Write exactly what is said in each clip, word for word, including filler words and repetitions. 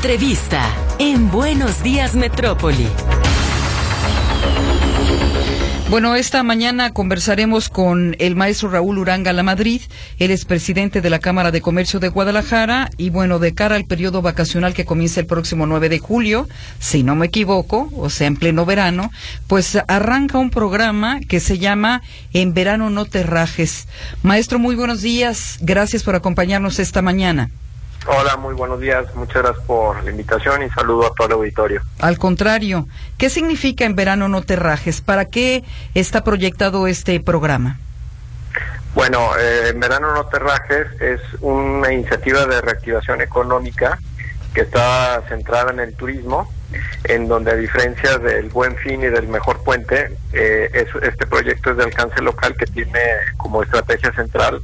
Entrevista en Buenos Días Metrópoli. Bueno, esta mañana conversaremos con el maestro Raúl Uranga Lamadrid. Él es presidente de la Cámara de Comercio de Guadalajara y bueno, de cara al periodo vacacional que comienza el próximo nueve de julio, si no me equivoco, o sea, en pleno verano, pues arranca un programa que se llama En Verano No Te Rajes. Maestro, muy buenos días. Gracias por acompañarnos esta mañana. Hola, muy buenos días. Muchas gracias por la invitación y saludo a todo el auditorio. Al contrario, ¿qué significa En Verano No Te Rajes? ¿Para qué está proyectado este programa? Bueno, eh, En Verano No Te Rajes es una iniciativa de reactivación económica que está centrada en el turismo, en donde a diferencia del Buen Fin y del Mejor Puente, eh, es, este proyecto es de alcance local que tiene como estrategia central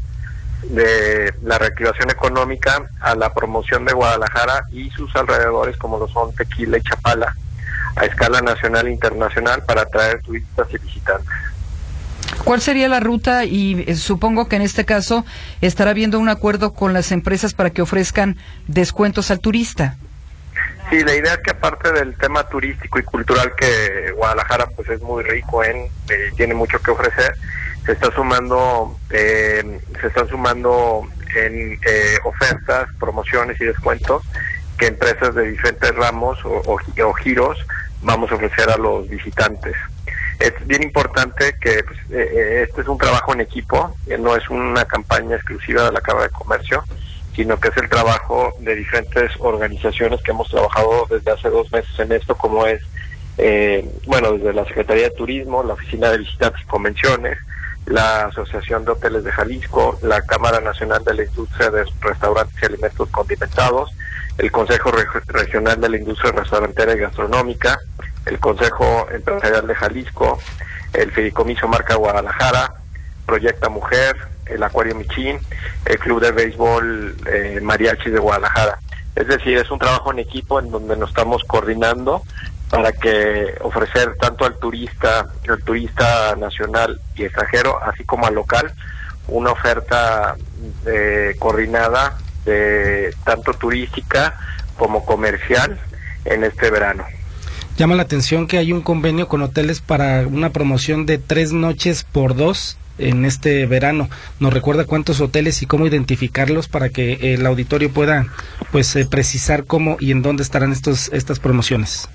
de la reactivación económica a la promoción de Guadalajara y sus alrededores, como lo son Tequila y Chapala, a escala nacional e internacional para atraer turistas y visitantes. ¿Cuál sería la ruta? Y eh, supongo que en este caso estará habiendo un acuerdo con las empresas para que ofrezcan descuentos al turista. Sí, la idea es que aparte del tema turístico y cultural que Guadalajara pues es muy rico en, eh, tiene mucho que ofrecer, se está sumando, eh, se están sumando en eh, ofertas, promociones y descuentos que empresas de diferentes ramos o, o, o giros vamos a ofrecer a los visitantes. Es bien importante que pues, eh, este es un trabajo en equipo, eh, no es una campaña exclusiva de la Cámara de Comercio, sino que es el trabajo de diferentes organizaciones que hemos trabajado desde hace dos meses en esto, como es, eh, bueno, desde la Secretaría de Turismo, la Oficina de Visitantes y Convenciones, la Asociación de Hoteles de Jalisco, la Cámara Nacional de la Industria de Restaurantes y Alimentos Condimentados, el Consejo Re- Regional de la Industria Restaurantera y Gastronómica, el Consejo Empresarial de Jalisco, el Fideicomiso Marca Guadalajara, Proyecta Mujer, el Acuario Michín, el Club de Béisbol eh, Mariachi de Guadalajara. Es decir, es un trabajo en equipo en donde nos estamos coordinando para que ofrecer tanto al turista, al turista nacional y extranjero, así como al local, una oferta eh, coordinada de tanto turística como comercial en este verano. Llama la atención que hay un convenio con hoteles para una promoción de tres noches por dos en este verano. ¿Nos recuerda cuántos hoteles y cómo identificarlos para que el auditorio pueda pues eh, precisar cómo y en dónde estarán estos estas promociones?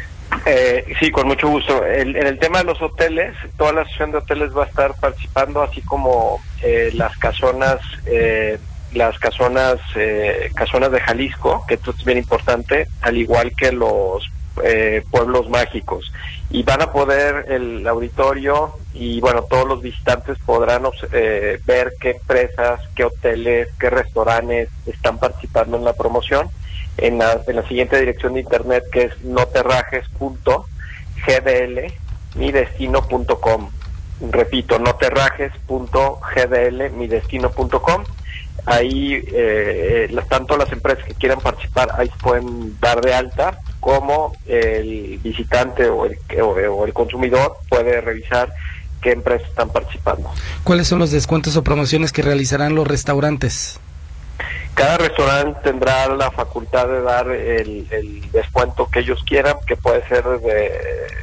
Eh, sí, con mucho gusto. El, en el tema de los hoteles, toda la asociación de hoteles va a estar participando, así como eh, las casonas, eh, las casonas, eh, casonas de Jalisco, que esto es bien importante, al igual que los eh, pueblos mágicos. Y van a poder el auditorio y bueno, todos los visitantes podrán eh, ver qué empresas, qué hoteles, qué restaurantes están participando en la promoción. En la, en la siguiente dirección de internet, que es noterrajes punto g d l mi destino punto com. Repito, noterrajes punto g d l mi destino punto com. Ahí eh, las, tanto las empresas que quieran participar ahí se pueden dar de alta, como el visitante o el, o, o el consumidor puede revisar qué empresas están participando. ¿Cuáles son los descuentos o promociones que realizarán los restaurantes? Cada restaurante tendrá la facultad de dar el, el descuento que ellos quieran, que puede ser de,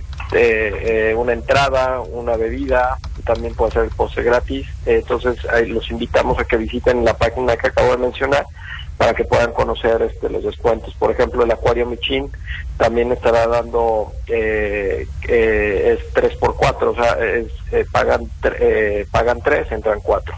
de eh, una entrada, una bebida, también puede ser el postre gratis. Eh, entonces ahí los invitamos a que visiten la página que acabo de mencionar para que puedan conocer este, los descuentos. Por ejemplo, el Acuario Michín también estará dando, eh, eh, es tres por cuatro, o sea, es, eh, pagan, eh, pagan tres, entran cuatro.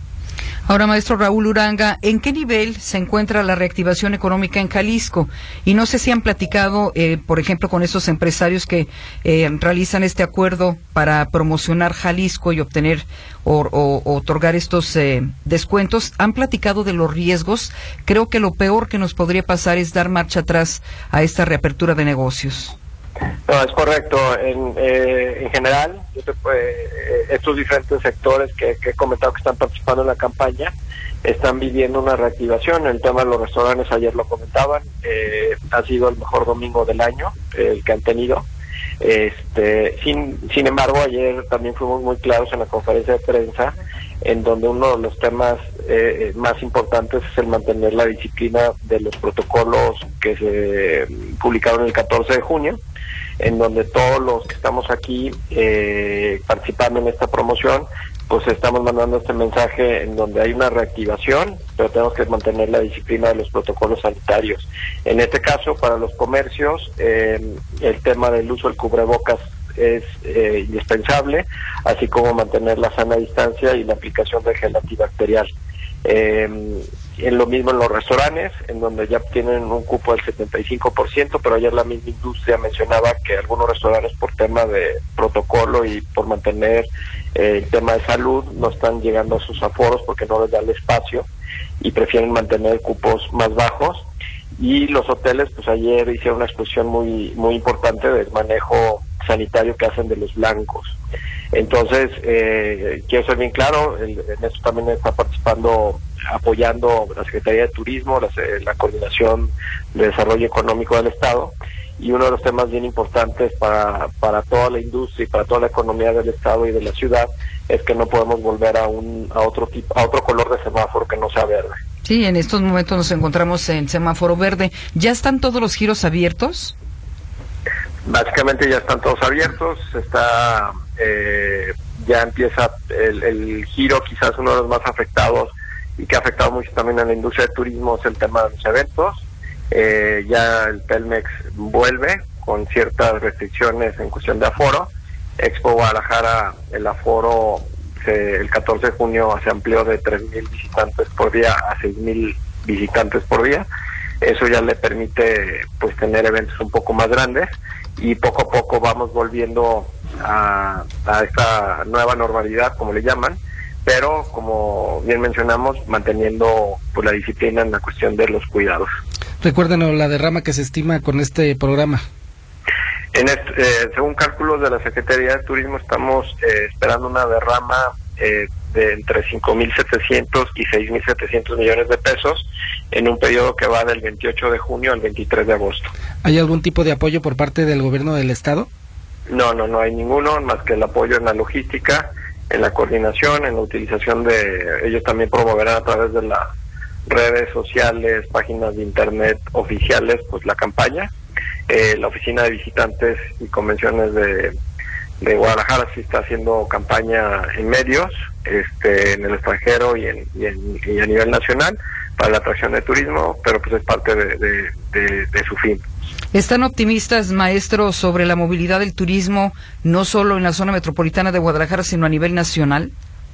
Ahora, maestro Raúl Uranga, ¿en qué nivel se encuentra la reactivación económica en Jalisco? Y no sé si han platicado, eh, por ejemplo, con esos empresarios que eh, realizan este acuerdo para promocionar Jalisco y obtener o, o, o otorgar estos eh, descuentos. ¿Han platicado de los riesgos? Creo que lo peor que nos podría pasar es dar marcha atrás a esta reapertura de negocios. No, es correcto. En, eh, en general, yo te, eh, estos diferentes sectores que, que he comentado que están participando en la campaña están viviendo una reactivación. El tema de los restaurantes, ayer lo comentaban, eh, ha sido el mejor domingo del año, eh, el que han tenido. Este, sin, sin embargo, ayer también fuimos muy claros en la conferencia de prensa en donde uno de los temas eh, más importantes es el mantener la disciplina de los protocolos que se publicaron el catorce de junio, en donde todos los que estamos aquí eh, participando en esta promoción, pues estamos mandando este mensaje en donde hay una reactivación, pero tenemos que mantener la disciplina de los protocolos sanitarios. En este caso, para los comercios, eh, el tema del uso del cubrebocas es eh, indispensable, así como mantener la sana distancia y la aplicación de gel antibacterial. Eh, en lo mismo en los restaurantes, en donde ya tienen un cupo del setenta y cinco por ciento, pero ayer la misma industria mencionaba que algunos restaurantes, por tema de protocolo y por mantener eh, el tema de salud, no están llegando a sus aforos porque no les da el espacio y prefieren mantener cupos más bajos. Y los hoteles, pues ayer hicieron una exposición muy muy importante del manejo sanitario que hacen de los blancos. Entonces, eh, quiero ser bien claro, el, en esto también está participando, apoyando la Secretaría de Turismo, la, la Coordinación de Desarrollo Económico del Estado, y uno de los temas bien importantes para, para toda la industria y para toda la economía del Estado y de la ciudad es que no podemos volver a un a otro tipo, a otro color de semáforo que no sea verde. Sí, en estos momentos nos encontramos en semáforo verde. ¿Ya están todos los giros abiertos? Básicamente ya están todos abiertos, está eh, ya empieza el, el giro, quizás uno de los más afectados y que ha afectado mucho también a la industria de turismo es el tema de los eventos. Eh, ya el Telmex vuelve con ciertas restricciones en cuestión de aforo. Expo Guadalajara, el aforo se, el catorce de junio se amplió de tres mil visitantes por día a seis mil visitantes por día. Eso ya le permite pues tener eventos un poco más grandes y poco a poco vamos volviendo a, a esta nueva normalidad, como le llaman, pero como bien mencionamos, manteniendo pues la disciplina en la cuestión de los cuidados. Recuérdenos la derrama que se estima con este programa. En este, eh, según cálculos de la Secretaría de Turismo, estamos eh, esperando una derrama eh, de entre cinco mil setecientos y seis mil setecientos millones de pesos en un periodo que va del veintiocho de junio al veintitrés de agosto. ¿Hay algún tipo de apoyo por parte del gobierno del estado? No, no, no hay ninguno, más que el apoyo en la logística, en la coordinación, en la utilización de... Ellos también promoverán a través de las redes sociales, páginas de internet oficiales, pues la campaña. Eh, la Oficina de Visitantes y Convenciones de, de Guadalajara sí está haciendo campaña en medios, este, en el extranjero y, en, y, en, y a nivel nacional para la atracción de turismo, pero pues es parte de, de, de, de su fin. ¿Están optimistas, maestro, sobre la movilidad del turismo, no solo en la zona metropolitana de Guadalajara, sino a nivel nacional?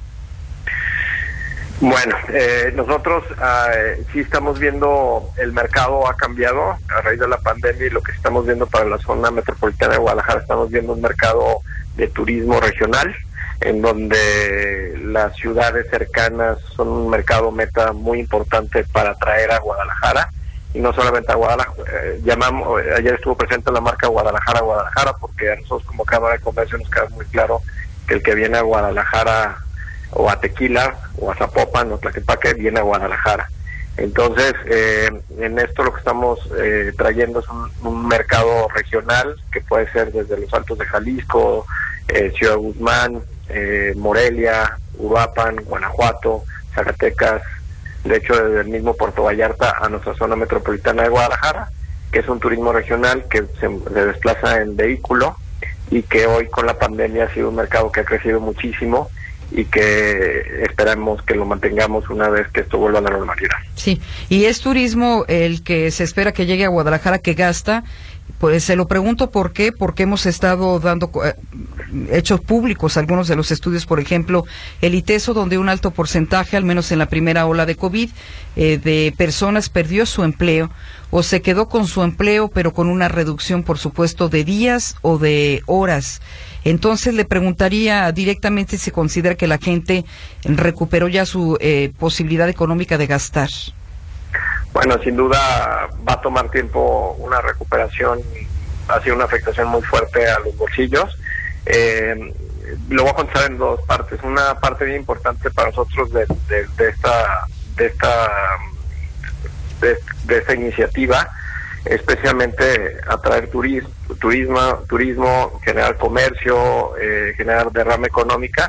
Bueno, eh, nosotros eh, sí estamos viendo, el mercado ha cambiado a raíz de la pandemia y lo que estamos viendo para la zona metropolitana de Guadalajara, estamos viendo un mercado de turismo regional, en donde las ciudades cercanas son un mercado meta muy importante para atraer a Guadalajara, y no solamente a Guadalajara, eh, llamamos, ayer estuvo presente la marca Guadalajara, Guadalajara, porque a nosotros como Cámara de Comercio nos queda muy claro que el que viene a Guadalajara o a Tequila, o a Zapopan, o Tlaquepaque, viene a Guadalajara. Entonces, eh, en esto lo que estamos eh, trayendo es un, un mercado regional, que puede ser desde los Altos de Jalisco, eh, Ciudad Guzmán, eh, Morelia, Uruapan, Guanajuato, Zacatecas, de hecho desde el mismo Puerto Vallarta a nuestra zona metropolitana de Guadalajara, que es un turismo regional que se, se desplaza en vehículo y que hoy con la pandemia ha sido un mercado que ha crecido muchísimo y que esperamos que lo mantengamos una vez que esto vuelva a la normalidad. Sí, y es turismo el que se espera que llegue a Guadalajara, que gasta. Pues se lo pregunto por qué, porque hemos estado dando eh, hechos públicos algunos de los estudios, por ejemplo, el ITESO, donde un alto porcentaje, al menos en la primera ola de COVID, eh, de personas perdió su empleo o se quedó con su empleo, pero con una reducción, por supuesto, de días o de horas. Entonces le preguntaría directamente si considera que la gente recuperó ya su eh, posibilidad económica de gastar. Bueno, sin duda va a tomar tiempo una recuperación, ha sido una afectación muy fuerte a los bolsillos. Eh, lo voy a contestar en dos partes. Una parte bien importante para nosotros de, de, de esta de esta de, de esta iniciativa, especialmente atraer turismo, turismo, turismo, generar comercio, eh, generar derrama económica,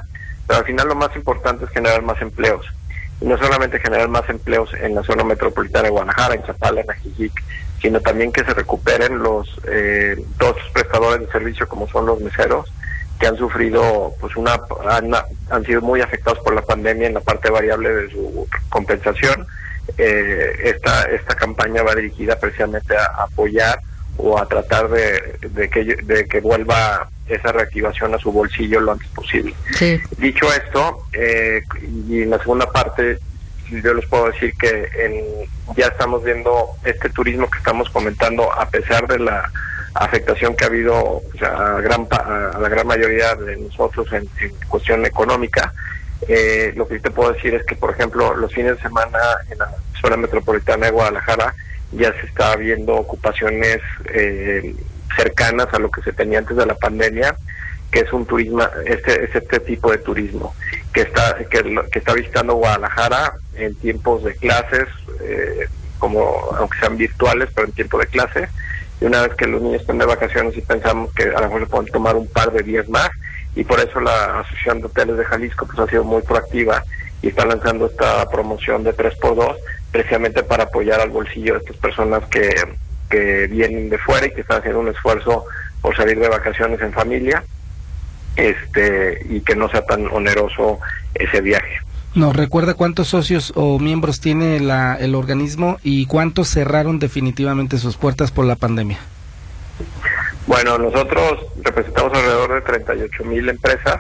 pero al final lo más importante es generar más empleos. Y no solamente generar más empleos en la zona metropolitana de Guadalajara, en Chapala, en Ajijic, sino también que se recuperen los eh, todos los prestadores de servicio, como son los meseros, que han sufrido, pues una han, han sido muy afectados por la pandemia en la parte variable de su compensación. Eh, esta esta campaña va dirigida precisamente a apoyar o a tratar de, de que de que vuelva esa reactivación a su bolsillo lo antes posible. Sí. Dicho esto, eh, y en la segunda parte yo les puedo decir que en, ya estamos viendo este turismo que estamos comentando, a pesar de la afectación que ha habido, o sea, a, gran, a la gran mayoría de nosotros en, en cuestión económica. Eh, lo que te puedo decir es que, por ejemplo, los fines de semana en la zona metropolitana de Guadalajara ya se está viendo ocupaciones eh, cercanas a lo que se tenía antes de la pandemia, que es un turismo, este es este tipo de turismo que está que, que está visitando Guadalajara en tiempos de clases, eh, como aunque sean virtuales, pero en tiempo de clase. Y una vez que los niños están de vacaciones, y pensamos que a lo mejor se pueden tomar un par de días más, y por eso la Asociación de Hoteles de Jalisco pues ha sido muy proactiva y está lanzando esta promoción de tres por dos, precisamente para apoyar al bolsillo de estas personas que, que vienen de fuera y que están haciendo un esfuerzo por salir de vacaciones en familia, este y que no sea tan oneroso ese viaje. ¿Nos recuerda cuántos socios o miembros tiene la, el organismo y cuántos cerraron definitivamente sus puertas por la pandemia? Bueno, nosotros representamos alrededor de treinta y ocho mil empresas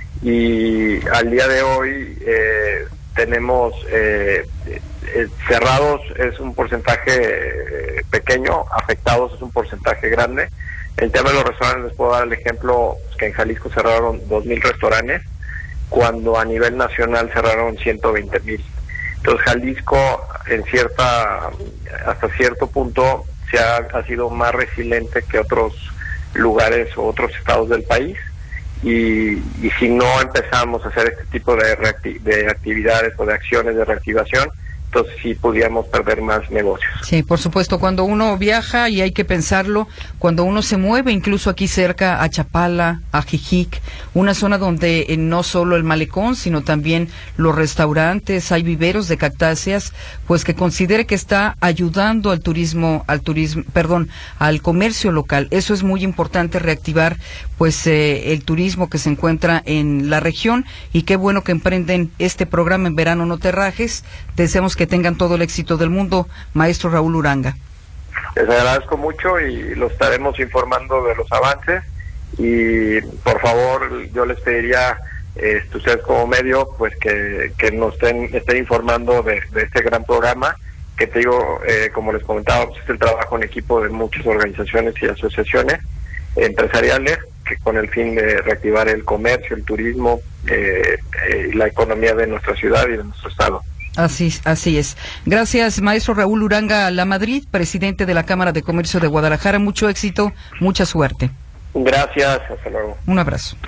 y al día de hoy eh, tenemos eh, eh, cerrados es un porcentaje eh, pequeño, afectados es un porcentaje grande. En tema de los restaurantes les puedo dar el ejemplo que en Jalisco cerraron dos mil restaurantes, cuando a nivel nacional cerraron ciento veinte mil. Entonces Jalisco en cierta hasta cierto punto se ha, ha sido más resiliente que otros lugares o otros estados del país, y, y si no empezamos a hacer este tipo de, reacti- de actividades o de acciones de reactivación, entonces sí podíamos perder más negocios. Sí, por supuesto, cuando uno viaja, y hay que pensarlo, cuando uno se mueve, incluso aquí cerca a Chapala, a Ajijic, una zona donde eh, no solo el malecón, sino también los restaurantes, hay viveros de cactáceas, pues que considere que está ayudando al turismo, al turismo, perdón, al comercio local. Eso es muy importante, reactivar pues eh, el turismo que se encuentra en la región, y qué bueno que emprenden este programa en Verano No Te Rajes. Deseamos que tengan todo el éxito del mundo, maestro Raúl Uranga. Les agradezco mucho y los estaremos informando de los avances, y por favor yo les pediría, eh, ustedes como medio, pues que, que nos estén, estén informando de, de este gran programa, que te digo, eh, como les comentaba, pues es el trabajo en equipo de muchas organizaciones y asociaciones empresariales, que con el fin de reactivar el comercio, el turismo, eh, eh, la economía de nuestra ciudad y de nuestro estado. Así, así es. Gracias, maestro Raúl Uranga La Madrid, presidente de la Cámara de Comercio de Guadalajara. Mucho éxito, mucha suerte. Gracias, hasta luego. Un abrazo.